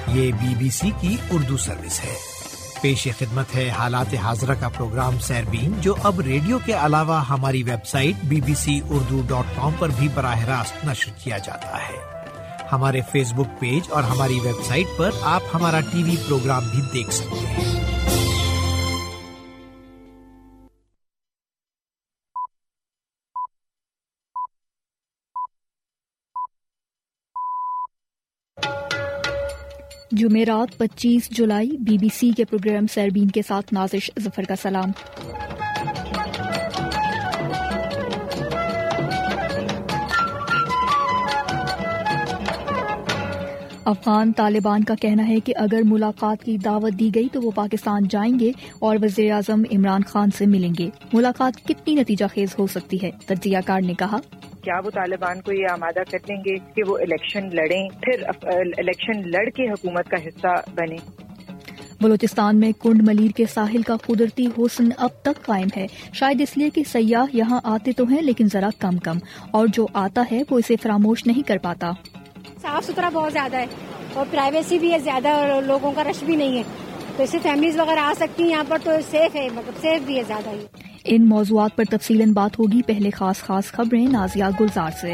یہ BBC کی Urdu service ہے۔ پیش خدمت ہے حالات حاضرہ کا پروگرام سیربین، جو اب ریڈیو کے علاوہ ہماری ویب سائٹ bbcurdu.com پر بھی براہ راست نشر کیا جاتا ہے۔ ہمارے فیس بک پیج اور ہماری ویب سائٹ پر آپ ہمارا ٹی وی پروگرام بھی دیکھ سکتے ہیں۔ جمعرات 25 جولائی BBC کے پروگرام سیربین کے ساتھ نازش ظفر کا سلام۔ افغان طالبان کا کہنا ہے کہ اگر ملاقات کی دعوت دی گئی تو وہ پاکستان جائیں گے اور وزیر اعظم عمران خان سے ملیں گے۔ ملاقات کتنی نتیجہ خیز ہو سکتی ہے؟ تجزیہ کار نے کہا، کیا وہ طالبان کو یہ آمادہ کر دیں گے کہ وہ الیکشن لڑیں، پھر الیکشن لڑ کے حکومت کا حصہ بنیں؟ بلوچستان میں کنڈ ملیر کے ساحل کا قدرتی حسن اب تک قائم ہے، شاید اس لیے کہ سیاح یہاں آتے تو ہیں لیکن ذرا کم اور جو آتا ہے وہ اسے فراموش نہیں کر پاتا۔ صاف ستھرا بہت زیادہ ہے اور پرائیویسی بھی ہے زیادہ اور لوگوں کا رش بھی نہیں ہے، تو اس سے فیملیز وغیرہ آ سکتی ہیں یہاں پر، تو سیف ہے، مطلب سیف بھی ہے زیادہ ہی۔ ان موضوعات پر تفصیلاً بات ہوگی، پہلے خاص خبریں نازیہ گلزار سے۔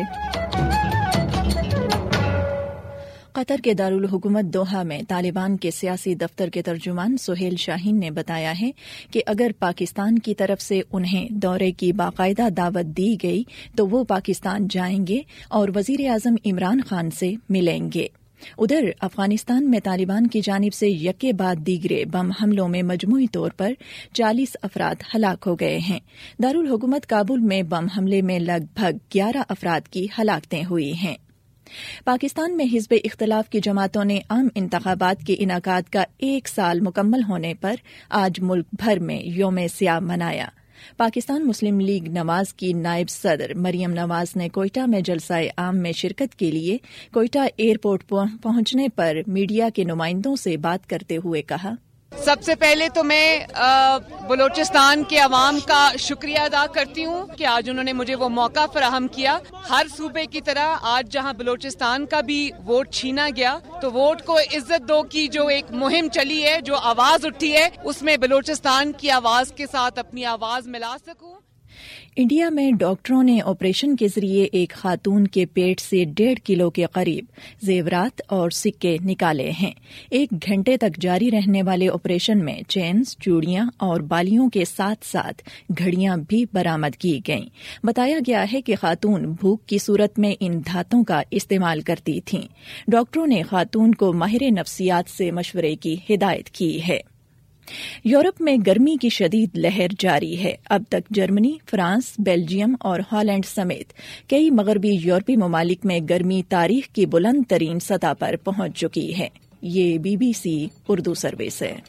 قطر کے دارالحکومت دوحہ میں طالبان کے سیاسی دفتر کے ترجمان سہیل شاہین نے بتایا ہے کہ اگر پاکستان کی طرف سے انہیں دورے کی باقاعدہ دعوت دی گئی تو وہ پاکستان جائیں گے اور وزیر اعظم عمران خان سے ملیں گے۔ ادھر افغانستان میں طالبان کی جانب سے یکے بعد دیگرے بم حملوں میں مجموعی طور پر 40 افراد ہلاک ہو گئے ہیں۔ دارالحکومت کابل میں بم حملے میں لگ بھگ 11 افراد کی ہلاکتیں ہوئی ہیں۔ پاکستان میں حزب اختلاف کی جماعتوں نے عام انتخابات کے انعقاد کا 1 سال مکمل ہونے پر آج ملک بھر میں یوم سیاہ منایا۔ پاکستان مسلم لیگ نواز کی نائب صدر مریم نواز نے کوئٹہ میں جلسہ عام میں شرکت کے لیے کوئٹہ ایئرپورٹ پہنچنے پر میڈیا کے نمائندوں سے بات کرتے ہوئے کہا، سب سے پہلے تو میں بلوچستان کے عوام کا شکریہ ادا کرتی ہوں کہ آج انہوں نے مجھے وہ موقع فراہم کیا۔ ہر صوبے کی طرح آج جہاں بلوچستان کا بھی ووٹ چھینا گیا تو ووٹ کو عزت دو کی جو ایک مہم چلی ہے، جو آواز اٹھی ہے، اس میں بلوچستان کی آواز کے ساتھ اپنی آواز ملا سکوں۔ انڈیا میں ڈاکٹروں نے آپریشن کے ذریعے ایک خاتون کے پیٹ سے 1.5 کلو کے قریب زیورات اور سکے نکالے ہیں۔ 1 گھنٹے تک جاری رہنے والے آپریشن میں چینز، چوڑیاں اور بالیوں کے ساتھ ساتھ گھڑیاں بھی برآمد کی گئیں۔ بتایا گیا ہے کہ خاتون بھوک کی صورت میں ان دھاتوں کا استعمال کرتی تھیں۔ ڈاکٹروں نے خاتون کو ماہر نفسیات سے مشورے کی ہدایت کی ہے۔ یورپ میں گرمی کی شدید لہر جاری ہے۔ اب تک جرمنی، فرانس، بیلجیم اور ہالینڈ سمیت کئی مغربی یورپی ممالک میں گرمی تاریخ کی بلند ترین سطح پر پہنچ چکی ہے۔ یہ BBC اردو سروس ہے۔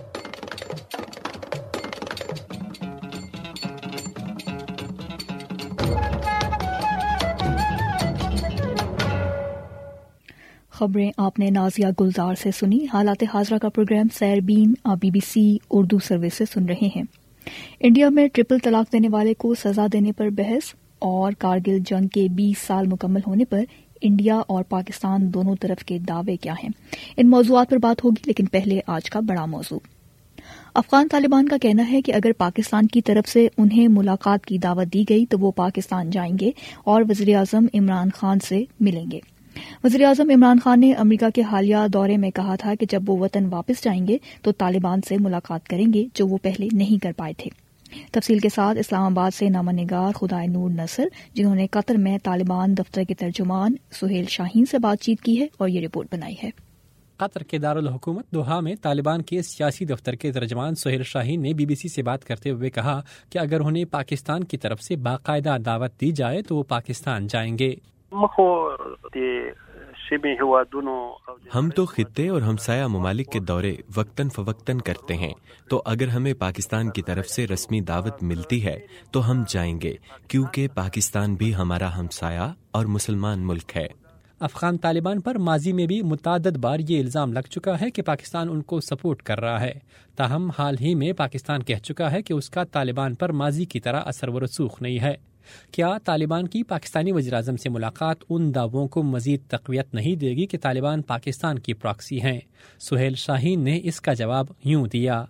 خبریں آپ نے نازیہ گلزار سے سنی۔ حالات حاضرہ کا programme Sairbeen BBC Urdu service سے سن رہے ہیں۔ انڈیا میں ٹرپل طلاق دینے والے کو سزا دینے پر بحث اور کارگل جنگ کے 20 سال مکمل ہونے پر انڈیا اور پاکستان دونوں طرف کے دعوے کیا ہیں، ان موضوعات پر بات ہوگی، لیکن پہلے آج کا بڑا موضوع۔ افغان طالبان کا کہنا ہے کہ اگر پاکستان کی طرف سے انہیں ملاقات کی دعوت دی گئی تو وہ پاکستان جائیں گے اور وزیر اعظم عمران خان سے ملیں گے۔ وزیر اعظم عمران خان نے امریکہ کے حالیہ دورے میں کہا تھا کہ جب وہ وطن واپس جائیں گے تو طالبان سے ملاقات کریں گے، جو وہ پہلے نہیں کر پائے تھے۔ تفصیل کے ساتھ اسلام آباد سے نامہ نگار خدائے نور نصر، جنہوں نے قطر میں طالبان دفتر کے ترجمان سہیل شاہین سے بات چیت کی ہے اور یہ رپورٹ بنائی ہے۔ قطر کے دارالحکومت دوحہ میں طالبان کے سیاسی دفتر کے ترجمان سہیل شاہین نے BBC سے بات کرتے ہوئے کہا کہ اگر انہیں پاکستان کی طرف سے باقاعدہ دعوت دی جائے تو وہ پاکستان جائیں گے۔ ہم تو خطے اور ہمسایہ ممالک کے دورے وقتاً فوقتاً کرتے ہیں، تو اگر ہمیں پاکستان کی طرف سے رسمی دعوت ملتی ہے تو ہم جائیں گے، کیونکہ پاکستان بھی ہمارا ہمسایہ اور مسلمان ملک ہے۔ افغان طالبان پر ماضی میں بھی متعدد بار یہ الزام لگ چکا ہے کہ پاکستان ان کو سپورٹ کر رہا ہے، تاہم حال ہی میں پاکستان کہہ چکا ہے کہ اس کا طالبان پر ماضی کی طرح اثر و رسوخ نہیں ہے۔ کیا طالبان کی پاکستانی وزیراعظم سے ملاقات ان دعووں کو مزید تقویت نہیں دے گی کہ طالبان پاکستان کی پراکسی ہیں؟ سہیل شاہین نے اس کا جواب یوں دیا۔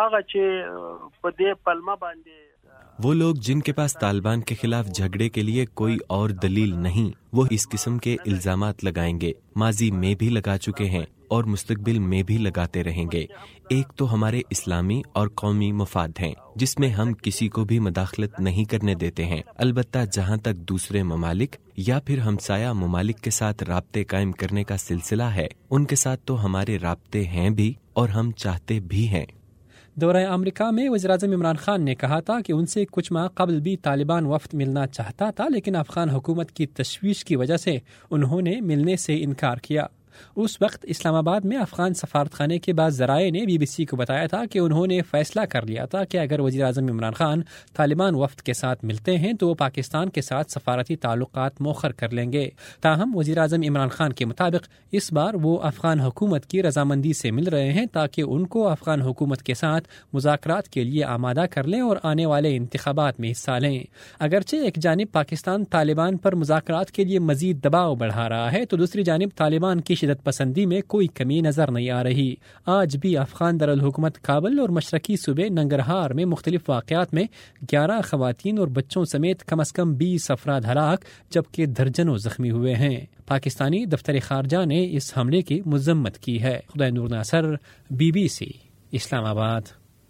وہ لوگ جن کے پاس طالبان کے خلاف جھگڑے کے لیے کوئی اور دلیل نہیں، وہ اس قسم کے الزامات لگائیں گے، ماضی میں بھی لگا چکے ہیں اور مستقبل میں بھی لگاتے رہیں گے۔ ایک تو ہمارے اسلامی اور قومی مفاد ہیں جس میں ہم کسی کو بھی مداخلت نہیں کرنے دیتے ہیں، البتہ جہاں تک دوسرے ممالک یا پھر ہمسایہ ممالک کے ساتھ رابطے قائم کرنے کا سلسلہ ہے، ان کے ساتھ تو ہمارے رابطے ہیں بھی اور ہم چاہتے بھی ہیں۔ دورہ امریکہ میں وزیراعظم عمران خان نے کہا تھا کہ ان سے کچھ ماہ قبل بھی طالبان وفد ملنا چاہتا تھا، لیکن افغان حکومت کی تشویش کی وجہ سے انہوں نے ملنے سے انکار کیا۔ اس وقت اسلام آباد میں افغان سفارت خانے کے بعض ذرائع نے BBC کو بتایا تھا کہ انہوں نے فیصلہ کر لیا تھا کہ اگر وزیراعظم عمران خان طالبان وفد کے ساتھ ملتے ہیں تو وہ پاکستان کے ساتھ سفارتی تعلقات مؤخر کر لیں گے۔ تاہم وزیراعظم عمران خان کے مطابق اس بار وہ افغان حکومت کی رضامندی سے مل رہے ہیں تاکہ ان کو افغان حکومت کے ساتھ مذاکرات کے لیے آمادہ کر لیں اور آنے والے انتخابات میں حصہ لیں۔ اگرچہ ایک جانب پاکستان طالبان پر مذاکرات کے لیے مزید دباؤ بڑھا رہا ہے تو دوسری جانب طالبان کی شدت پسندی میں کوئی کمی نظر نہیں آ رہی۔ آج بھی افغان دارالحکومت کابل اور مشرقی صوبے ننگرہار میں مختلف واقعات میں 11 خواتین اور بچوں سمیت کم از کم 20 افراد ہلاک جبکہ درجنوں زخمی ہوئے ہیں۔ پاکستانی دفتر خارجہ نے اس حملے کی مذمت کی ہے۔ خدا نور ناصر، BBC اسلام آباد۔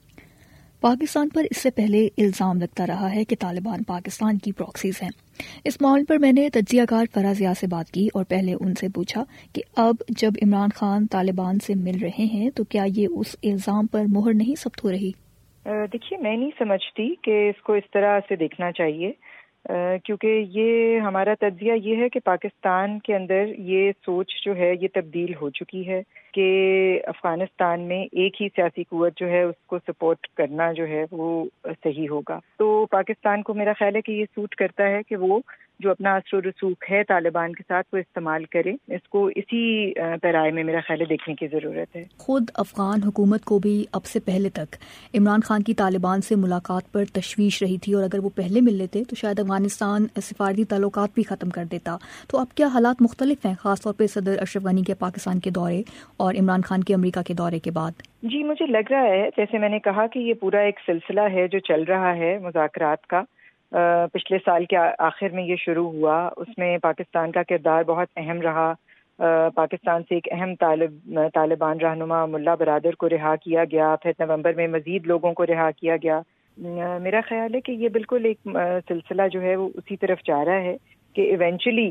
پاکستان پر اس سے پہلے الزام لگتا رہا ہے کہ طالبان پاکستان کی پراکسیز ہیں۔ اس معاملے پر میں نے تجزیہ کار فرح ضیاء سے بات کی اور پہلے ان سے پوچھا کہ اب جب عمران خان طالبان سے مل رہے ہیں تو کیا یہ اس الزام پر مہر نہیں ثبت ہو رہی؟ دیکھیے، میں نہیں سمجھتی کہ اس کو اس طرح سے دیکھنا چاہیے، کیونکہ یہ ہمارا تجزیہ یہ ہے کہ پاکستان کے اندر یہ سوچ جو ہے یہ تبدیل ہو چکی ہے کہ افغانستان میں ایک ہی سیاسی قوت جو ہے اس کو سپورٹ کرنا جو ہے وہ صحیح ہوگا۔ تو پاکستان کو میرا خیال ہے کہ یہ سوٹ کرتا ہے کہ وہ جو اپنا اثر و رسوخ ہے طالبان کے ساتھ وہ استعمال کرے۔ اس کو اسی پیرائے میں میرا خیال ہے دیکھنے کی ضرورت ہے۔ خود افغان حکومت کو بھی اب سے پہلے تک عمران خان کی طالبان سے ملاقات پر تشویش رہی تھی اور اگر وہ پہلے مل لیتے تو شاید افغانستان سفارتی تعلقات بھی ختم کر دیتا۔ تو اب کیا حالات مختلف ہیں، خاص طور پہ صدر اشرف غنی کے پاکستان کے دورے اور عمران خان کے امریکہ کے دورے کے بعد؟ جی، مجھے لگ رہا ہے جیسے میں نے کہا کہ یہ پورا ایک سلسلہ ہے جو چل رہا ہے مذاکرات کا۔ پچھلے سال کے آخر میں یہ شروع ہوا، اس میں پاکستان کا کردار بہت اہم رہا۔ پاکستان سے ایک اہم طالبان رہنما ملا برادر کو رہا کیا گیا، پھر نومبر میں مزید لوگوں کو رہا کیا گیا۔ میرا خیال ہے کہ یہ بالکل ایک سلسلہ جو ہے وہ اسی طرف جا رہا ہے کہ ایونچولی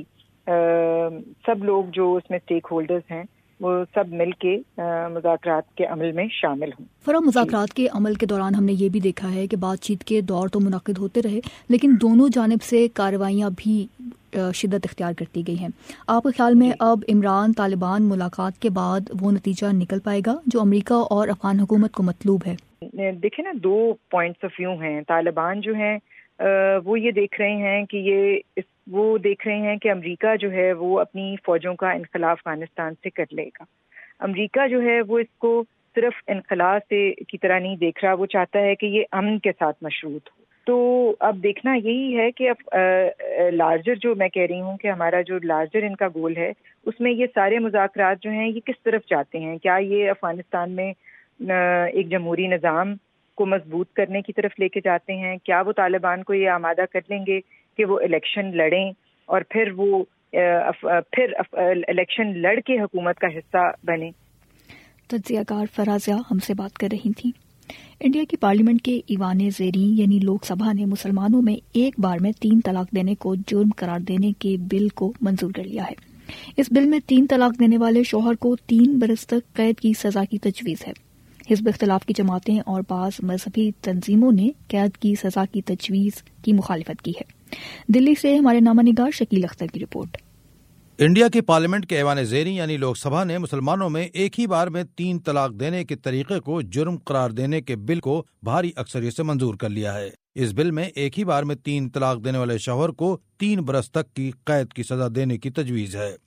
سب لوگ جو اس میں اسٹیک ہولڈرز ہیں وہ سب مل کے مذاکرات کے عمل میں شامل ہوں۔ فرا، مذاکرات کے عمل کے دوران ہم نے یہ بھی دیکھا ہے کہ بات چیت کے دور تو منعقد ہوتے رہے لیکن دونوں جانب سے کارروائیاں بھی شدت اختیار کرتی گئی ہیں۔ آپ کے خیال میں اب عمران طالبان ملاقات کے بعد وہ نتیجہ نکل پائے گا جو امریکہ اور افغان حکومت کو مطلوب ہے؟ دیکھیں نا، دو پوائنٹس آف ویو ہیں۔ طالبان جو ہیں وہ یہ دیکھ رہے ہیں کہ وہ دیکھ رہے ہیں کہ امریکہ جو ہے وہ اپنی فوجوں کا انخلا افغانستان سے کر لے گا۔ امریکہ جو ہے وہ اس کو صرف انخلا سے کی طرح نہیں دیکھ رہا، وہ چاہتا ہے کہ یہ امن کے ساتھ مشروط ہو۔ تو اب دیکھنا یہی ہے کہ لارجر جو میں کہہ رہی ہوں کہ ہمارا جو لارجر ان کا گول ہے اس میں یہ سارے مذاکرات جو ہیں یہ کس طرف جاتے ہیں۔ کیا یہ افغانستان میں ایک جمہوری نظام کو مضبوط کرنے کی طرف لے کے جاتے ہیں؟ کیا وہ طالبان کو یہ آمادہ کر لیں گے کہ وہ الیکشن لڑیں اور پھر الیکشن لڑ کے حکومت کا حصہ بنے؟ تجزیہ کار فرح ضیاء ہم سے بات کر رہی تھیں۔ انڈیا کی پارلیمنٹ کے ایوان زیریں یعنی لوک سبھا نے مسلمانوں میں ایک بار میں 3 طلاق دینے کو جرم قرار دینے کے بل کو منظور کر لیا ہے۔ اس بل میں 3 طلاق دینے والے شوہر کو 3 برس تک قید کی سزا کی تجویز ہے۔ حزب اختلاف کی جماعتیں اور بعض مذہبی تنظیموں نے قید کی سزا کی تجویز کی مخالفت کی ہے۔ دلی سے ہمارے نامہ نگار شکیل اختر کی رپورٹ۔ انڈیا کی پارلیمنٹ کے ایوان زیریں یعنی لوک سبھا نے مسلمانوں میں ایک ہی بار میں 3 طلاق دینے کے طریقے کو جرم قرار دینے کے بل کو بھاری اکثریت سے منظور کر لیا ہے۔ اس بل میں ایک ہی بار میں 3 طلاق دینے والے شوہر کو 3 برس تک کی قید کی سزا دینے کی تجویز ہے۔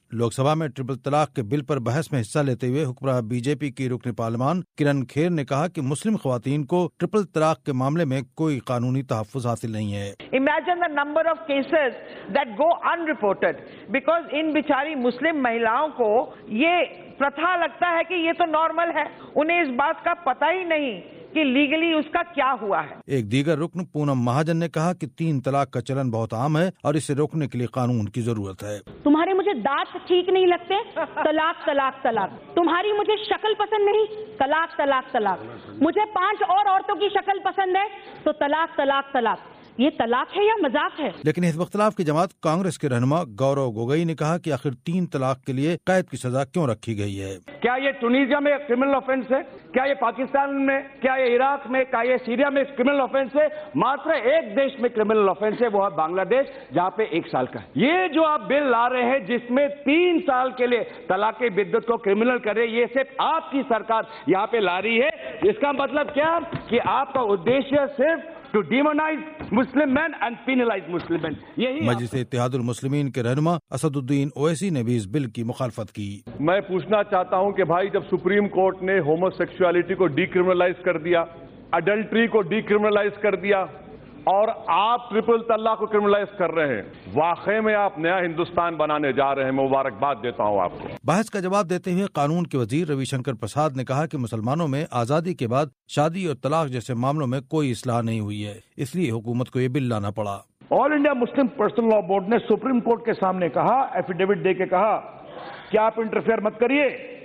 لوک سبھا میں ٹرپل طلاق کے بل پر بحث میں حصہ لیتے ہوئے حکمراں بی جے پی کی رکن پارلیمان کرن کھیر نے کہا کہ مسلم خواتین کو ٹرپل طلاق کے معاملے میں کوئی قانونی تحفظ حاصل نہیں ہے. Imagine the number of cases that go unreported because ان بیچاری مسلم مہیلاؤں کو یہ پرتھا لگتا ہے کہ یہ تو نارمل ہے, انہیں اس بات کا پتہ ہی نہیں کہ لیگلی اس کا کیا ہوا ہے. ایک دیگر رکن پونم مہاجن نے کہا کہ 3 طلاق کا چلن بہت عام ہے اور اسے روکنے کے لیے قانون کی ضرورت ہے. تمہارے مجھے دانت ٹھیک نہیں لگتے, طلاق طلاق طلاق. تمہاری مجھے شکل پسند نہیں, طلاق طلاق طلاق. مجھے 5 اور عورتوں کی شکل پسند ہے تو طلاق طلاق طلاق. یہ طلاق ہے یا مذاق ہے؟ لیکن حزب اختلاف کی جماعت کانگریس کے رہنما گورو گوگئی نے کہا کہ آخر 3 طلاق کے لیے قید کی سزا کیوں رکھی گئی ہے؟ کیا یہ ٹونیزیا میں کرمنل آفینس ہے؟ کیا یہ پاکستان میں, کیا یہ عراق میں, کیا یہ سیریا میں کرمنل آفینس ہے؟ ماتر ایک دیش میں کرمنل آفینس ہے, وہ ہے بنگلہ دیش, جہاں پہ 1 سال کا ہے. یہ جو آپ بل لا رہے ہیں جس میں 3 سال کے لیے طلاق بدعت کو کرمنل کرے, یہ صرف آپ کی سرکار یہاں پہ لا رہی ہے. اس کا مطلب کیا کہ آپ کا ادیشیہ صرف to demonize Muslim men and penalize Muslim men. مجلس اتحاد المسلمین کے رہنما اسد الدین اویسی نے بھی اس بل کی مخالفت کی. میں پوچھنا چاہتا ہوں کہ بھائی جب سپریم کورٹ نے ہومو سیکسولیٹی کو ڈی کرمنلائز کر دیا, اڈلٹری کو ڈی کرمنلائز کر دیا اور آپ ٹرپل طلاق کو کرمنلائز کر رہے ہیں, واقعی میں آپ نیا ہندوستان بنانے جا رہے ہیں. میں مبارکباد دیتا ہوں آپ کو. بحث کا جواب دیتے ہوئے قانون کے وزیر روی شنکر پرساد نے کہا کہ مسلمانوں میں آزادی کے بعد شادی اور طلاق جیسے معاملوں میں کوئی اصلاح نہیں ہوئی ہے, اس لیے حکومت کو یہ بل لانا پڑا. All India Muslim personal law board نے سپریم کورٹ کے سامنے کہا, ایفیڈیوٹ دے کے کہا کہ آپ انٹرفیئر مت کریے,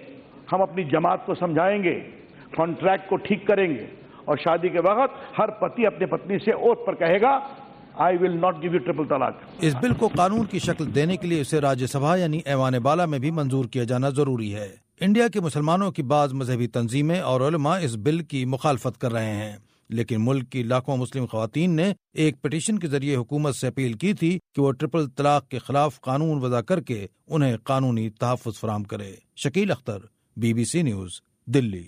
ہم اپنی جماعت کو سمجھائیں گے, کانٹریکٹ کو ٹھیک کریں گے, اور شادی کے وقت ہر پتی اپنے پتنی سے اوتھ پر کہے گا I will not give you triple طلاق. اس بل کو قانون کی شکل دینے کے لیے اسے راجیہ سبھا یعنی ایوان بالا میں بھی منظور کیا جانا ضروری ہے. انڈیا کے مسلمانوں کی بعض مذہبی تنظیمیں اور علماء اس بل کی مخالفت کر رہے ہیں, لیکن ملک کی لاکھوں مسلم خواتین نے ایک پٹیشن کے ذریعے حکومت سے اپیل کی تھی کہ وہ ٹرپل طلاق کے خلاف قانون وضع کر کے انہیں قانونی تحفظ فراہم کرے. Shakeel Akhtar, BBC news, Delhi.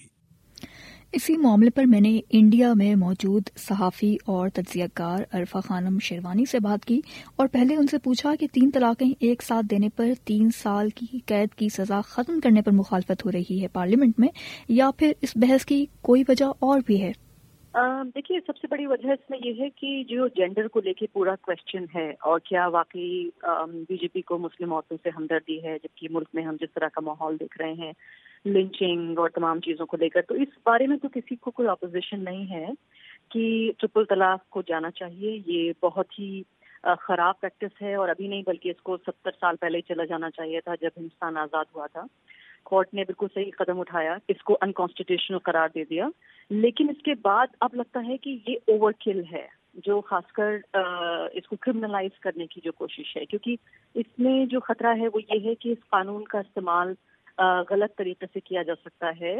اسی معاملے پر میں نے انڈیا میں موجود صحافی اور تجزیہ کار عرفہ خانم شیروانی سے بات کی اور پہلے ان سے پوچھا کہ 3 طلاقیں ایک ساتھ دینے پر 3 سال کی قید کی سزا ختم کرنے پر مخالفت ہو رہی ہے پارلیمنٹ میں, یا پھر اس بحث کی کوئی وجہ اور بھی ہے؟ دیکھیے, سب سے بڑی وجہ اس میں یہ ہے کہ جو جینڈر کو لے کے پورا کوشچن ہے اور کیا واقعی بی جے پی کو مسلم عورتوں سے ہمدردی ہے, جبکہ ملک میں ہم جس طرح کا ماحول دیکھ رہے ہیں لنچنگ اور تمام چیزوں کو لے کر, تو اس بارے میں تو کسی کو کوئی اپوزیشن نہیں ہے کہ ٹرپل طلاق کو جانا چاہیے. یہ بہت ہی خراب پریکٹس ہے اور ابھی نہیں بلکہ اس کو 70 سال پہلے چلا جانا چاہیے تھا جب ہندوستان آزاد ہوا تھا. کورٹ نے بالکل صحیح قدم اٹھایا, اس کو انکانسٹیٹیوشنل قرار دے دیا, لیکن اس کے بعد اب لگتا ہے کہ یہ اوور کل ہے, جو خاص کر اس کو کرمنلائز کرنے کی جو کوشش ہے, کیونکہ اس میں جو خطرہ ہے وہ یہ ہے کہ اس قانون کا استعمال غلط طریقے سے کیا جا سکتا ہے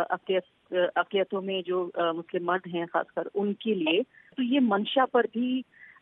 اقلیتوں میں جو مسلم مرد ہیں خاص کر ان کے لیے. تو یہ منشا پر بھی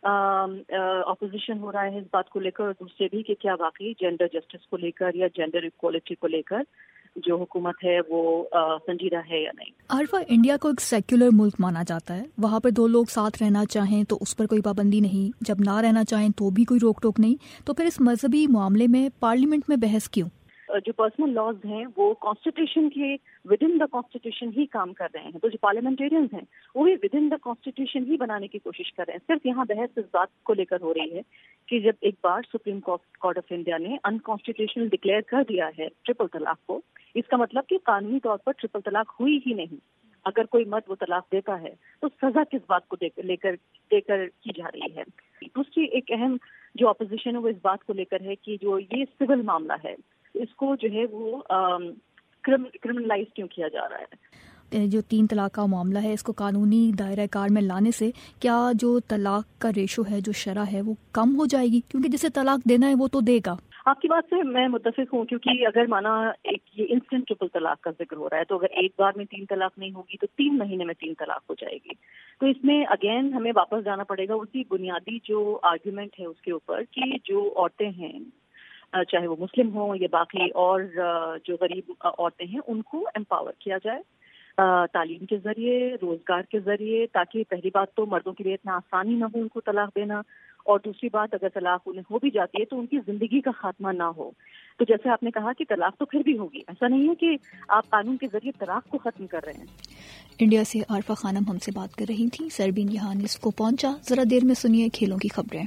اپوزیشن ہو رہا ہے اس بات کو لے کر, اور دوسرے بھی کہ کیا واقعی جینڈر جسٹس کو لے کر یا جینڈر ایکوالٹی کو لے کر جو حکومت ہے وہ سنجیدہ ہے یا نہیں. عارفہ, انڈیا کو ایک سیکولر ملک مانا جاتا ہے, وہاں پہ 2 لوگ ساتھ رہنا چاہیں تو اس پر کوئی پابندی نہیں, جب نہ رہنا چاہیں تو بھی کوئی روک ٹوک نہیں, تو پھر اس مذہبی معاملے میں پارلیمنٹ میں بحث کیوں؟ جو پرسنل لاز ہیں وہ کانسٹیٹیوشن کے ود ان دا کانسٹیٹیوشن ہی کام کر رہے ہیں, تو جو پارلیمنٹیرینز ہیں وہ بھی ود ان دا کانسٹیٹیوشن ہی بنانے کی کوشش کر رہے ہیں. صرف یہاں بحث اس بات کو لے کر ہو رہی ہے کہ جب ایک بار سپریم کورٹ آف انڈیا نے انکانسٹیٹیوشنل ڈکلیئر کر دیا ہے ٹرپل طلاق کو, اس کا مطلب کہ قانونی طور پر ٹرپل طلاق ہوئی ہی نہیں. اگر کوئی مرد وہ طلاق دیتا ہے تو سزا کس بات کو دے کر کی جا رہی ہے. دوسری ایک اہم جو اپوزیشن ہے وہ اس بات کو لے کر ہے کہ جو یہ سول معاملہ ہے اس کو جو ہے وہ کرمنلائز کیوں کیا جا رہا ہے. جو 3 طلاق کا معاملہ ہے اس کو قانونی دائرہ کار میں لانے سے کیا جو طلاق کا ریشو ہے, جو شرح ہے, وہ کم ہو جائے گی؟ کیونکہ جسے طلاق دینا ہے وہ تو دے گا. آپ کی بات سے میں متفق ہوں, کیونکہ اگر مانا ایک یہ انسٹنٹ ٹرپل طلاق کا ذکر ہو رہا ہے تو اگر ایک بار میں 3 طلاق نہیں ہوگی تو 3 مہینے میں 3 طلاق ہو جائے گی. تو اس میں اگین ہمیں واپس جانا پڑے گا اسی بنیادی جو آرگیومنٹ ہے اس کے اوپر کہ جو عورتیں ہیں چاہے وہ مسلم ہوں یا باقی اور جو غریب عورتیں ہیں ان کو امپاور کیا جائے تعلیم کے ذریعے, روزگار کے ذریعے, تاکہ پہلی بات تو مردوں کے لیے اتنا آسانی نہ ہو ان کو طلاق دینا, اور دوسری بات اگر طلاق انہیں ہو بھی جاتی ہے تو ان کی زندگی کا خاتمہ نہ ہو. تو جیسے آپ نے کہا کہ طلاق تو پھر بھی ہوگی، ایسا نہیں ہے کہ آپ قانون کے ذریعے طلاق کو ختم کر رہے ہیں. انڈیا سے عارفہ خانم ہم سے بات کر رہی تھیں. سربین یہاں نصف کو پہنچا. ذرا دیر میں سنیے کھیلوں کی خبریں.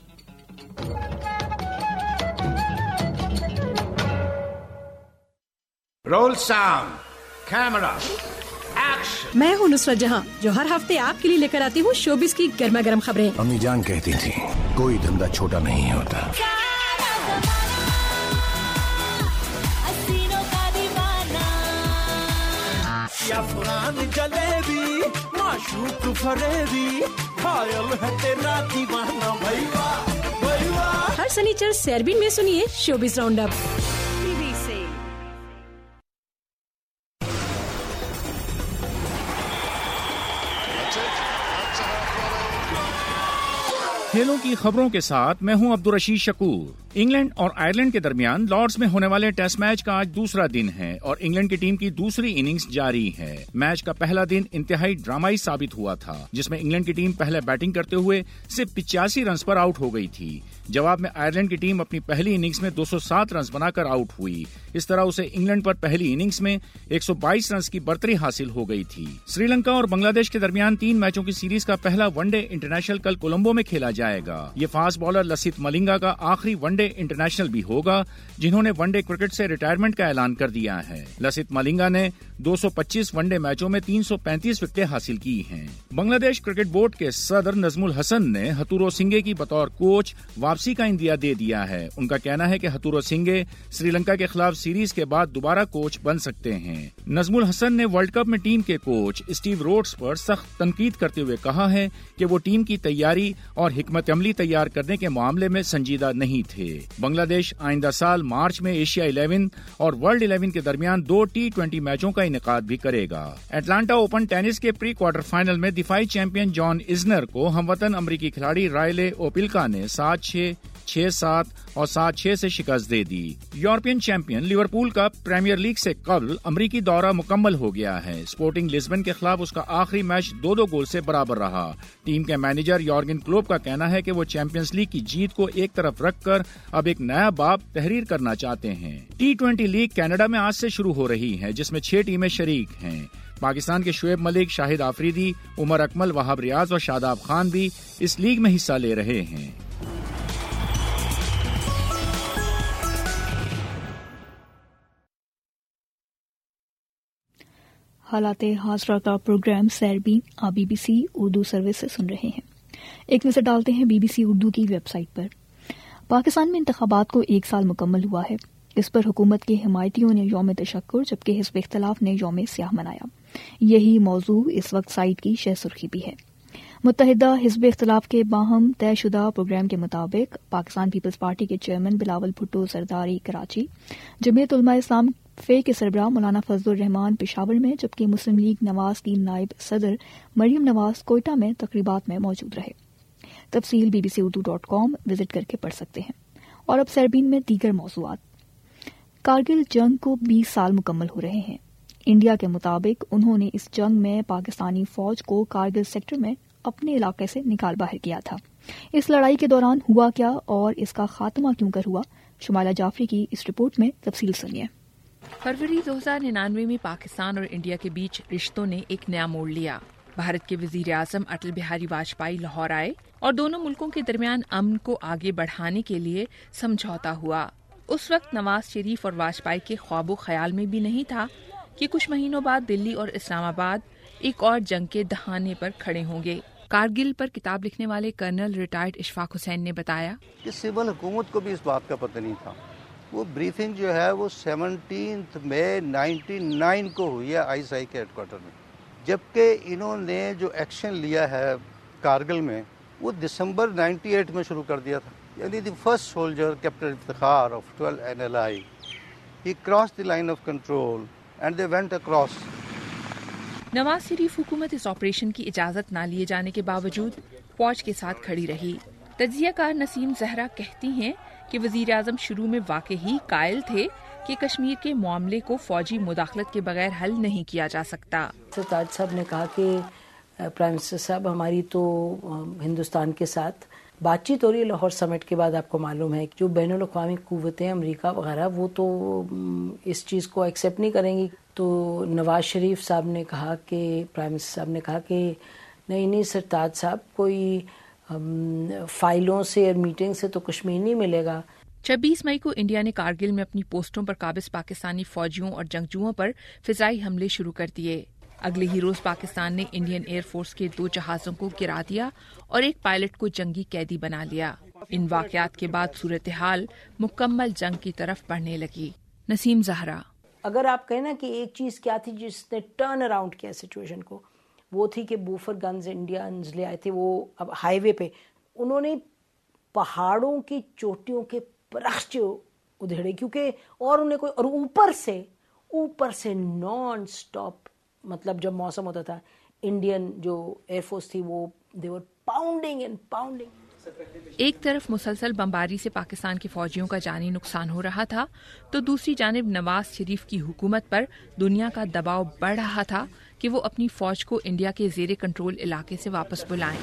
Roll sound camera action. میں ہوں نصرت جہاں جو ہر ہفتے آپ کے لیے لے کر آتی ہوں شوبز کی گرما گرم خبریں. امی جان کہتی تھی کوئی دھندا چھوٹا نہیں ہوتا. افغان جلیبی معشوق فریبی خیال ہے تیرا دیوانہ بھائی واہ بھائی واہ. ہر سنیچر سیربین میں سنیے شوبز راؤنڈ اپ. کھیلوں کی خبروں کے ساتھ میں ہوں عبدالرشید شکور. انگلینڈ اور آئرلینڈ کے درمیان لارڈز میں ہونے والے ٹیسٹ میچ کا آج دوسرا دن ہے اور انگلینڈ کی ٹیم کی دوسری اننگز جاری ہے. میچ کا پہلا دن انتہائی ڈرامائی ثابت ہوا تھا جس میں انگلینڈ کی ٹیم پہلے بیٹنگ کرتے ہوئے صرف 85 رنز پر آؤٹ ہو گئی تھی. جواب میں آئرلینڈ کی ٹیم اپنی پہلی اننگز میں 207 رنز بنا کر آؤٹ ہوئی. اس طرح اسے انگلینڈ پر پہلی اننگز میں 122 رنز کی برتری حاصل ہو گئی تھی. سری لنکا اور بنگلہ دیش کے درمیان 3 میچوں کی سیریز کا پہلا ون ڈے انٹرنیشنل کل کولمبو میں کھیلا جائے گا. یہ فاسٹ بالر لسیت ملنگا کا آخری ون ڈے انٹرنیشنل بھی ہوگا جنہوں نے ون ڈے کرکٹ سے ریٹائرمنٹ کا اعلان کر دیا ہے. لسیت ملنگا نے 225 ون ڈے میچوں میں 335 وکٹیں حاصل کی ہیں. بنگلہ دیش کرکٹ بورڈ کے صدر نظم الحسن نے ہتورو سنگھے کی بطور کوچ واپسی کا اندیا دے دیا ہے. ان کا کہنا ہے کہ ہتورو سنگھے سری لنکا کے خلاف سیریز کے بعد دوبارہ کوچ بن سکتے ہیں. نظم الحسن نے ورلڈ کپ میں ٹیم کے کوچ اسٹیو روڈس پر سخت تنقید کرتے ہوئے کہا ہے کہ وہ ٹیم کی تیاری اور حکمت عملی تیار کرنے کے معاملے میں سنجیدہ نہیں تھے. بنگلہ دیش آئندہ سال مارچ میں ایشیا 11 اور ورلڈ 11 کے درمیان 2 T20 میچوں کا انعقاد بھی کرے گا. اٹلانٹا اوپن ٹینس کے پری کوارٹر فائنل میں دفاعی چیمپئن جان ایزنر کو ہم وطن امریکی کھلاڑی رائلے اوپلکا نے 7-6 6-7 اور 7-6 سے شکست دے دی. یورپین چیمپئن لیورپول کا پریمیئر لیگ سے قبل امریکی دورہ مکمل ہو گیا ہے. اسپورٹنگ لسبن کے خلاف اس کا آخری میچ 2-2 گول سے برابر رہا. ٹیم کے مینیجر یورگن کلوپ کا کہنا ہے کہ وہ چیمپئنز لیگ کی جیت کو ایک طرف رکھ کر اب ایک نیا باب تحریر کرنا چاہتے ہیں. T20 لیگ کینیڈا میں آج سے شروع ہو رہی ہے جس میں 6 ٹیمیں شریک ہیں. پاکستان کے شعیب ملک، شاہد آفریدی، عمر اکمل، وہاب ریاض اور شاداب خان بھی اس لیگ میں حصہ لے رہے ہیں. حالات حاضرہ کا پروگرام سیربین آپ BBC اردو سروس سے سن رہے ہیں. ایک نظر ڈالتے ہیں BBC اردو کی ویب سائٹ پر. پاکستان میں انتخابات کو 1 سال مکمل ہوا ہے. اس پر حکومت کے حمایتیوں نے یوم تشکر جبکہ حزب اختلاف نے یوم سیاہ منایا. یہی موضوع اس وقت سائٹ کی شہ سرخی بھی ہے. متحدہ حزب اختلاف کے باہم طے شدہ پروگرام کے مطابق پاکستان پیپلز پارٹی کے چیئرمین بلاول بھٹو زرداری کراچی، جمعیت علماء اسلام فے کے سربراہ مولانا فضل الرحمان پشاور میں، جبکہ مسلم لیگ نواز کی نائب صدر مریم نواز کوئٹہ میں تقریبات میں موجود رہے. تفصیل bbcurdu.com وزٹ کر کے پڑھ سکتے ہیں. اور اب سیربین میں دیگر موضوعات. کارگل جنگ کو 20 سال مکمل ہو رہے ہیں. انڈیا کے مطابق انہوں نے اس جنگ میں پاکستانی فوج کو کارگل سیکٹر میں اپنے علاقے سے نکال باہر کیا تھا. اس لڑائی کے دوران ہوا کیا اور اس کا خاتمہ کیوں کر ہوا؟ شمالہ جعفری کی اس رپورٹ میں تفصیل سنیے. فروری 2099 میں پاکستان اور انڈیا کے بیچ رشتوں نے ایک نیا موڑ لیا. بھارت کے وزیر اعظم اٹل بہاری واجپئی لاہور آئے اور دونوں ملکوں کے درمیان امن کو آگے بڑھانے کے لیے سمجھوتا ہوا. اس وقت نواز شریف اور واجپئی کے خواب و خیال میں بھی نہیں تھا کہ کچھ مہینوں بعد دلی اور اسلام آباد ایک اور جنگ کے دہانے پر کھڑے ہوں گے. کارگل پر کتاب لکھنے والے کرنل ریٹائرڈ اشفاق حسین نے بتایا کہ سول حکومت کو بھی اس بات کا پتہ نہیں تھا. وہ بریفنگ جو ہے وہ 17 مئی 1999 کو ہوئی ہے ISI کے ہیڈ کوارٹر میں، جبکہ انہوں نے جو ایکشن لیا ہے کارگل میں وہ دسمبر 98 میں شروع کر دیا تھا. یعنی the first soldier captain Iftikhar of 12 NLI he crossed the line of control and they went across. Nawaz Sharif حکومت اس آپریشن کی اجازت نہ لیے جانے کے باوجود فوج کے ساتھ کھڑی رہی. تجزیہ کار نسیم زہرا کہتی ہیں کہ وزیر اعظم شروع میں واقعی قائل تھے کہ کشمیر کے معاملے کو فوجی مداخلت کے بغیر حل نہیں کیا جا سکتا. تاج صاحب نے کہا کہ پرائم منسٹر صاحب ہماری تو ہندوستان کے ساتھ بات چیت ہو رہی ہے لاہور سمٹ کے بعد. آپ کو معلوم ہے جو بین الاقوامی قوتیں امریکہ وغیرہ وہ تو اس چیز کو ایکسیپٹ نہیں کریں گی. تو نواز شریف صاحب نے کہا کہ پرائم منسٹر صاحب نے کہا کہ نہیں سرتاج صاحب کوئی فائلوں سے اور میٹنگ سے تو کشمیر نہیں ملے گا. 26 مئی کو انڈیا نے کارگل میں اپنی پوسٹوں پر قابض پاکستانی فوجیوں اور جنگجوؤں پر فضائی حملے شروع کر دیے. اگلے ہی روز پاکستان نے انڈین ایئر فورس کے 2 جہازوں کو گرا دیا اور ایک پائلٹ کو جنگی قیدی بنا لیا. ان واقعات کے بعد صورتحال مکمل جنگ کی طرف بڑھنے لگی. نسیم زہرا. اگر آپ کہیں نا کہ ایک چیز کیا تھی جس نے ٹرن اراؤنڈ کیا سچویشن کو، وہ تھی کہ بوفر گنز انڈینز لے آئے تھے. وہ اب ہائی وے پہ انہوں نے پہاڑوں کی چوٹیوں کے پرخچ ادھیڑے، کیونکہ اور انہیں کوئی، اور اوپر سے نان سٹاپ، مطلب جب موسم ہوتا تھا انڈین جو ایئر فورس تھی وہ they were pounding and pounding. ایک طرف مسلسل بمباری سے پاکستان کے فوجیوں کا جانی نقصان ہو رہا تھا تو دوسری جانب نواز شریف کی حکومت پر دنیا کا دباؤ بڑھ رہا تھا کہ وہ اپنی فوج کو انڈیا کے زیر کنٹرول علاقے سے واپس بلائیں.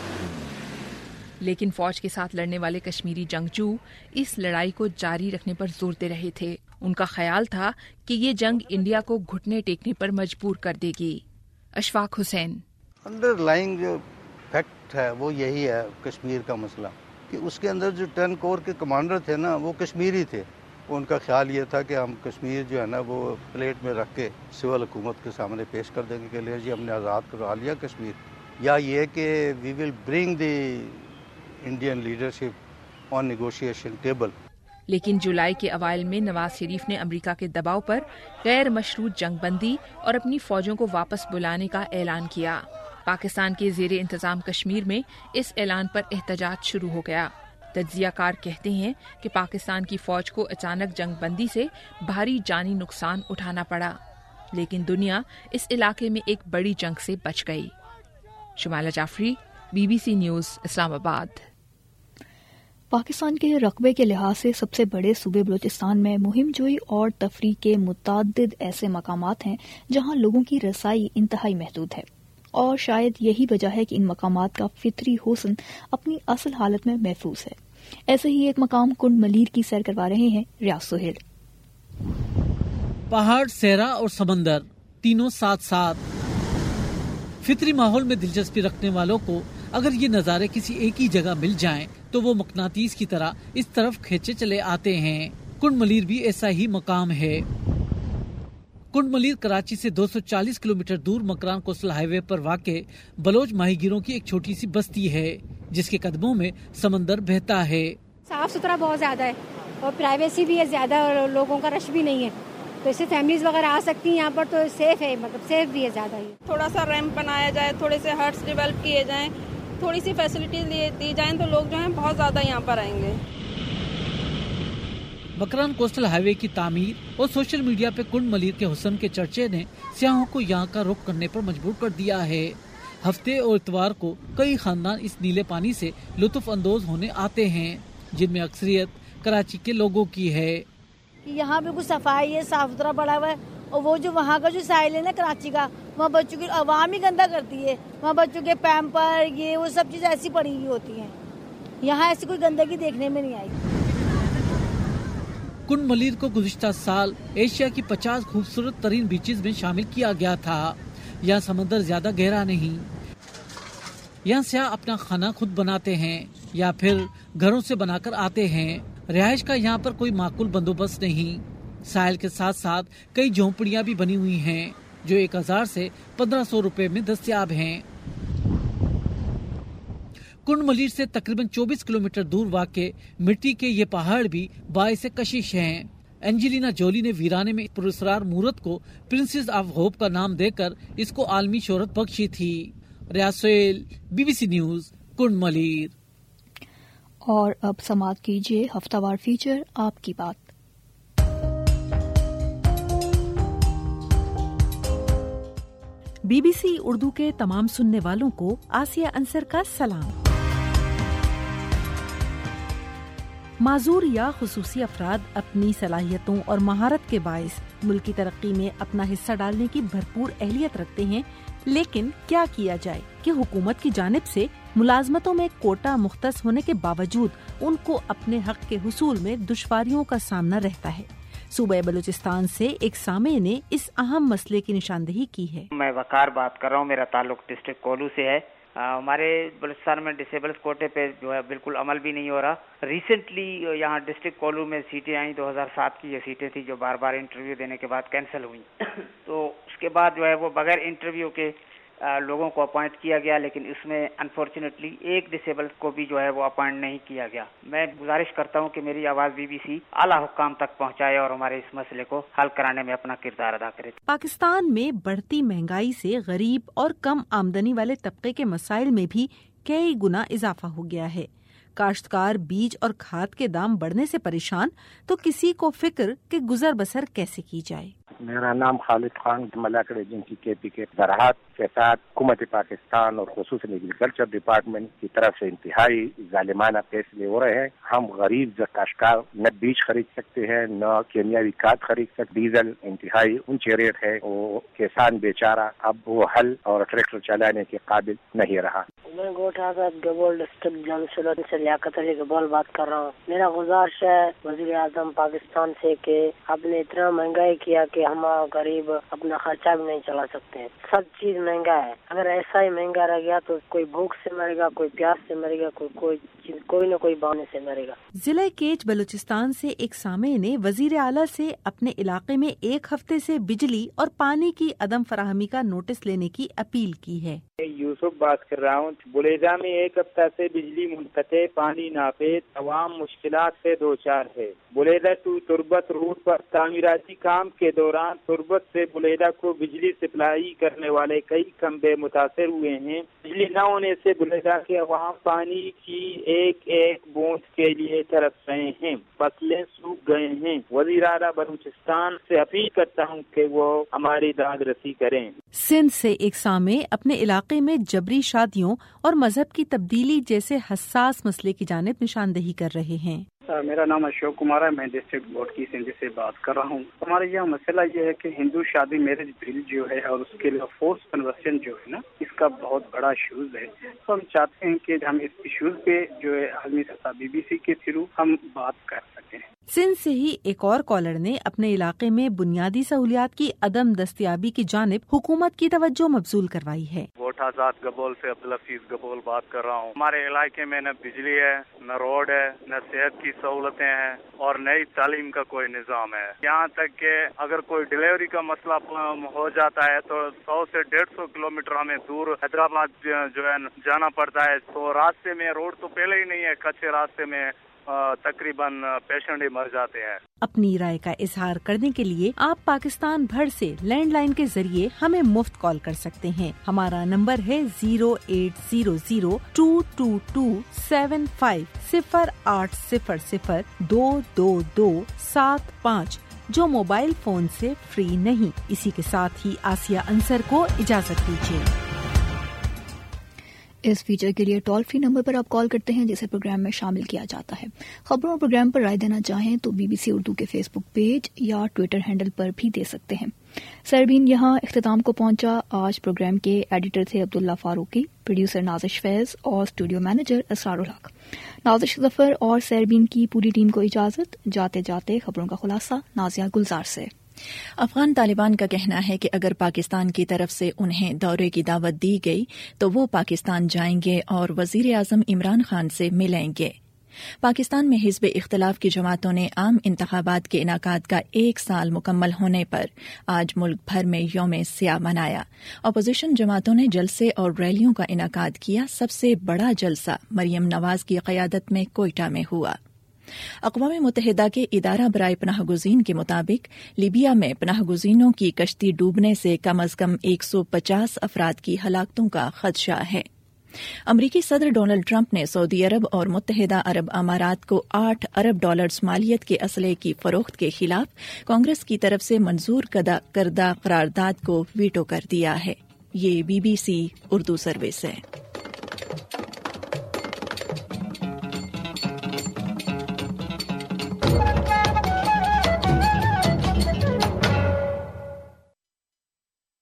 لیکن فوج کے ساتھ لڑنے والے کشمیری جنگجو اس لڑائی کو جاری رکھنے پر زور دے رہے تھے. ان کا خیال تھا کہ یہ جنگ انڈیا کو گھٹنے ٹیکنے پر مجبور کر دے گی. اشفاق حسین. انڈر لائنگ جو فیکٹ ہے وہ یہی ہے کشمیر کا مسئلہ، کہ اس کے اندر جو 10 کور کے کمانڈر تھے نا وہ کشمیری تھے. ان کا خیال یہ تھا کہ ہم کشمیر جو ہے نا وہ پلیٹ میں رکھ کے سول حکومت کے سامنے پیش کر دیں گے کہ لے جی ہم نے آزاد کروا لیا کشمیر، یا یہ کہ we will bring the Indian leadership on negotiation table. لیکن جولائی کے اوائل میں نواز شریف نے امریکہ کے دباؤ پر غیر مشروط جنگ بندی اور اپنی فوجوں کو واپس بلانے کا اعلان کیا. پاکستان کے زیر انتظام کشمیر میں اس اعلان پر احتجاج شروع ہو گیا. تجزیہ کار کہتے ہیں کہ پاکستان کی فوج کو اچانک جنگ بندی سے بھاری جانی نقصان اٹھانا پڑا، لیکن دنیا اس علاقے میں ایک بڑی جنگ سے بچ گئی. Shumaila Jafri, BBC news, Islamabad. Pakistan کے رقبے کے لحاظ سے سب سے بڑے صوبے بلوچستان میں مہم جوئی اور تفریح کے متعدد ایسے مقامات ہیں جہاں لوگوں کی رسائی انتہائی محدود ہے، اور شاید یہی وجہ ہے کہ ان مقامات کا فطری حسن اپنی اصل حالت میں محفوظ ہے. ایسے ہی ایک مقام کنڈ ملیر کی سیر کروا رہے ہیں ریاض سہیل. پہاڑ، صحرا اور سمندر تینوں ساتھ ساتھ. فطری ماحول میں دلچسپی رکھنے والوں کو اگر یہ نظارے کسی ایک ہی جگہ مل جائیں تو وہ مقناطیس کی طرح اس طرف کھینچے چلے آتے ہیں. کنڈ ملیر بھی ایسا ہی مقام ہے. کنڈ ملیر کراچی سے 240 کلومیٹر دور مکران کوسٹل ہائی وے پر واقع بلوچ ماہی گیروں کی ایک چھوٹی سی بستی ہے جس کے قدموں میں سمندر بہتا ہے. صاف ستھرا بہت زیادہ ہے اور پرائیویسی بھی ہے زیادہ اور لوگوں کا رش بھی نہیں ہے، تو اس سے فیملیز وغیرہ آ سکتی ہیں یہاں پر، تو سیف ہے، مطلب سیف بھی ہے زیادہ ہی. تھوڑا سا ریمپ بنایا جائے، تھوڑے سے ہٹس ڈیولپ کیے جائیں، تھوڑی سی فیسلٹیز دی جائیں تو لوگ جو ہیں بہت زیادہ یہاں پر آئیں گے. مکران کوسٹل ہائی وے کی تعمیر اور سوشل میڈیا پہ کنڈ ملیر کے حسن کے چرچے نے سیاحوں کو یہاں کا رخ کرنے پر مجبور کر دیا ہے. ہفتے اور اتوار کو کئی خاندان اس نیلے پانی سے لطف اندوز ہونے آتے ہیں جن میں اکثریت کراچی کے لوگوں کی ہے. یہاں بالکل صفائی ہے، صاف ستھرا پڑا ہوا ہے، اور وہ جو وہاں کا جو ساحل ہے نا کراچی کا، وہاں بچوں کی عوام ہی گندا کرتی ہے. وہاں بچوں کے پیمپر یہ وہ سب چیزیں ایسی پڑی ہوئی ہوتی ہیں. یہاں ایسی کوئی گندگی دیکھنے میں نہیں آئی. کنڈ ملیر کو گزشتہ سال ایشیا کی 50 خوبصورت ترین بیچز میں شامل کیا گیا تھا. یہاں سمندر زیادہ گہرا نہیں. یہاں سیاح اپنا کھانا خود بناتے ہیں یا پھر گھروں سے بنا کر آتے ہیں. رہائش کا یہاں پر کوئی معقول بندوبست نہیں. ساحل کے ساتھ ساتھ کئی جھونپڑیاں بھی بنی ہوئی ہیں جو 1000 سے 1500 روپے میں دستیاب ہیں. کنڈ ملیر سے تقریباً 24 کلومیٹر دور واقع مٹی کے یہ پہاڑ بھی باعث کشش ہیں. اینجلینا جولی نے ویرانے میں پراسرار مورت کو پرنسز آف ہوپ کا نام دے کر اس کو عالمی شہرت بخشی تھی. Riaz Sohail, BBC news, Kund Malir. اور اب سماعت کیجیے ہفتہ وار فیچر آپ کی بات. BBC اردو کے تمام سننے والوں کو آسیہ انصر کا سلام. معذور یا خصوصی افراد اپنی صلاحیتوں اور مہارت کے باعث ملک کی ترقی میں اپنا حصہ ڈالنے کی بھرپور اہلیت رکھتے ہیں، لیکن کیا کیا جائے کہ حکومت کی جانب سے मुलाजमतों में कोटा मुख्तस होने के बावजूद उनको अपने हक के हुसूल में दुश्वारियों का सामना रहता है। सूबे बलूचिस्तान से एक सामे ने इस अहम मसले की निशानदेही की है। मैं वकार बात कर रहा हूँ, मेरा ताल्लुक डिस्ट्रिक्ट कोलू से है। हमारे बलूचिस्तान में डिसेबल्स कोटे पे जो है बिल्कुल अमल भी नहीं हो रहा। रिसेंटली यहाँ डिस्ट्रिक्ट कोलू में सीटें आई, 2007 की ये सीटें थी जो बार बार इंटरव्यू देने के बाद कैंसिल हुई। तो उसके बाद जो है वो बगैर इंटरव्यू के लोगों को अपॉइंट किया गया, लेकिन इसमें अनफॉर्चुनेटली एक डिसेबल को भी जो है वो अपॉइंट नहीं किया गया। मैं गुजारिश करता हूं कि मेरी आवाज़ BBC आला हुक्काम तक पहुंचाए और हमारे इस मसले को हल कराने में अपना किरदार अदा करे। पाकिस्तान में बढ़ती महंगाई से गरीब और कम आमदनी वाले तबके के मसाइल में भी कई गुना इजाफा हो गया है। काश्तकार बीज और खाद के दाम बढ़ने से परेशान, तो किसी को फिक्र कि गुजर बसर कैसे की जाए। मेरा नाम खालिद खान, मलाकड़ एजेंसी KP के ज़राअत के साथ हुकूमत पाकिस्तान और खुसूसन एग्रीकल्चर डिपार्टमेंट की तरफ से इंतहाई जालिमाना फैसले हो रहे हैं। हम गरीब काश्तकार न बीज खरीद सकते हैं, न केमियावी खाद खरीद सकते। डीजल इंतहाई ऊंचे रेट है। वो किसान बेचारा अब वो हल और ट्रैक्टर चलाने के काबिल नहीं रहा। मैं गोठा गबोल डिस्ट्रिक्ट से लियाकत अली गबोल बात कर रहा हूँ। मेरा गुजारिश है वज़ीर आज़म पाकिस्तान से कि आपने इतना महंगाई किया कि हमारा गरीब अपना खर्चा भी नहीं चला सकते हैं। सब चीज महंगा है। अगर ऐसा ही महंगा रह गया तो कोई भूख से मरेगा, कोई प्यास से मरेगा, कोई न कोई बहाने से मरेगा। जिला केच बलूचिस्तान से एक सामे ने वजीर आला से अपने इलाके में एक हफ्ते से बिजली और पानी की अदम फराहमी का नोटिस लेने की अपील की है। यूसुफ बात कर रहा हूँ। बुलेजा में एक हफ्ता से बिजली मुनक़ते, पानी नापे, तमाम मुश्किलात से दो चार है। बुलेजा टू तुर्बत रूट पर तामीराती काम के दौरान तुर्बत से बुलेजा को बिजली सप्लाई करने वाले कई खंबे मुतासर हुए हैं। बिजली न होने से बुलेजा के अवाम पानी की एक एक बूंद के लिए तरस रहे हैं। फसलें सूख गए हैं। वज़ीर आला बलूचिस्तान से अपील करता हूँ कि वो हमारी दाद रसी करें। सिंध से एक सामे अपने इलाके में जबरी शादियों और मजहब की तब्दीली जैसे हसास मसले की जानिब निशानदेही कर रहे हैं। मेरा नाम अशोक कुमार है। मैं डिस्ट्रिक्ट बोर्ड की सिंध से बात कर रहा हूँ। हमारे यहाँ मसला ये है कि हिंदू शादी मैरिज बिल जो है और उसके लिए फोर्स कन्वर्शन जो है ना, इसका बहुत बड़ा इशूज है। तो हम चाहते हैं कि हम इस इशूज पे जो है आलमी सतह BBC के थ्रू हम बात कर सकें। सिंध से ही एक और कॉलर ने अपने इलाके में बुनियादी सहूलियात की अदम दस्तयाबी की जानिब हुकूमत की तवज्जो मबजूल करवाई है। गोठाजात गबोल से अब्दुल हफीज गबोल बात कर रहा हूँ। हमारे इलाके में न बिजली है, न रोड है, न सेहत की सहूलतें हैं और नई तालीम का कोई निज़ाम है। यहाँ तक कि अगर कोई डिलीवरी का मसला हो जाता है तो 100 से 150 किलोमीटर हमें दूर हैदराबाद जो है जाना पड़ता है। तो रास्ते में रोड तो पहले ही नहीं है, कच्चे रास्ते में तकरीबन पेशेंट ही मर जाते हैं। अपनी राय का इजहार करने के लिए आप पाकिस्तान भर से लैंडलाइन के जरिए हमें मुफ्त कॉल कर सकते हैं। हमारा नंबर है 080022750022275 जो मोबाइल फोन से फ्री नहीं। इसी के साथ ही आसिया अंसर को इजाजत दीजिए। इस फीचर के लिए टोल फ्री नंबर पर आप कॉल करते हैं जिसे प्रोग्राम में शामिल किया जाता है। खबरों और प्रोग्राम पर राय देना चाहें तो BBC उर्दू के फेसबुक पेज या ट्विटर हैंडल पर भी दे सकते हैं। सरबीन यहाँ इख्तिताम को पहुंचा। आज प्रोग्राम के एडिटर थे अब्दुल्ला फारूकी, प्रोड्यूसर नाजिश फैज और स्टूडियो मैनेजर असरारुल हक। नाजिश जफर और सरबीन की पूरी टीम को इजाजत। जाते जाते खबरों का खुलासा नाजिया गुलजार से। अफगान तालिबान का कहना है कि अगर पाकिस्तान की तरफ से उन्हें दौरे की दावत दी गई तो वो पाकिस्तान जाएंगे और वजीर आजम इमरान खान से मिलेंगे। पाकिस्तान में हिज़्ब इख्तिलाफ की जमातों ने आम इंतखाबात के इनाकाद का 1 साल मुकम्मल होने पर आज मुल्क भर में यौम सियाह मनाया। अपोजिशन जमातों ने जलसे और रैलियों का इनाकाद किया। सबसे बड़ा जलसा मरियम नवाज की क़यादत में कोयटा में हुआ। अक़वाम मुत्तहिदा के इदारा बराए पनाहगुज़ीन के मुताबिक लीबिया में पनाहगुज़ीनों की कश्ती डूबने से कम अज़ कम 150 अफराद की हलाकतों का खदशा है। अमरीकी सदर डोनाल्ड ट्रंप ने सऊदी अरब और मुत्तहिदा अरब अमारात को $8 अरब मालियत के असले की फरोख्त के खिलाफ कांग्रेस की तरफ से मंजूर करदा करारदाद को वीटो कर दिया है। ये BBC उर्दू सर्विस है।